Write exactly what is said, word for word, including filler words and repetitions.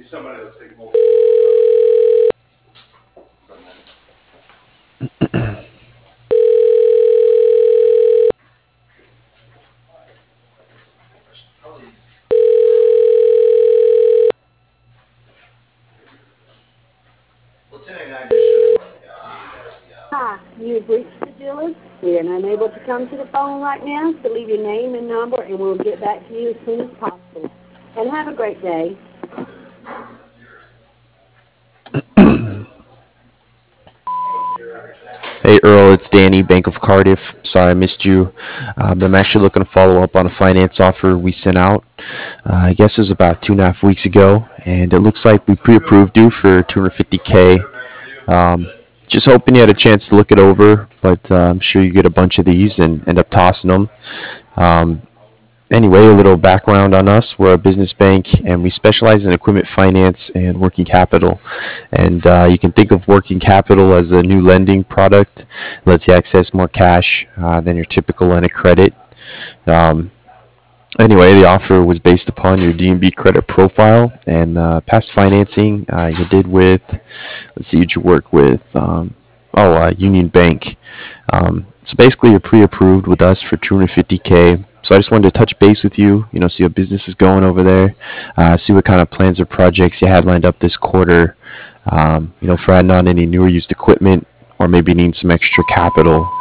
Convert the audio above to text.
Hi, you've reached the dealer. We are unable to come to the phone right now, so leave your name and number, and we'll get back to you as soon as possible. And have a great day. Hey Earl, it's Danny, Bank of Cardiff. Sorry I missed you. Um, I'm actually looking to follow up on a finance offer we sent out. Uh, I guess it was about two and a half weeks ago, and it looks like we pre-approved you for two hundred fifty k. Um, just hoping you had a chance to look it over, but uh, I'm sure you get a bunch of these and end up tossing them. Um, Anyway, a little background on us. We're a business bank and we specialize in equipment finance and working capital. And uh, you can think of working capital as a new lending product. It lets you access more cash uh, than your typical line of credit. Um, anyway, the offer was based upon your D and B credit profile and uh, past financing uh, you did with, let's see, what you work with. Um, oh, uh, Union Bank. Um, so basically, you're pre-approved with us for two hundred fifty k. So I just wanted to touch base with you, you know, see how business is going over there, uh, see what kind of plans or projects you had lined up this quarter, um, you know, for adding on any new or used equipment, or maybe need some extra capital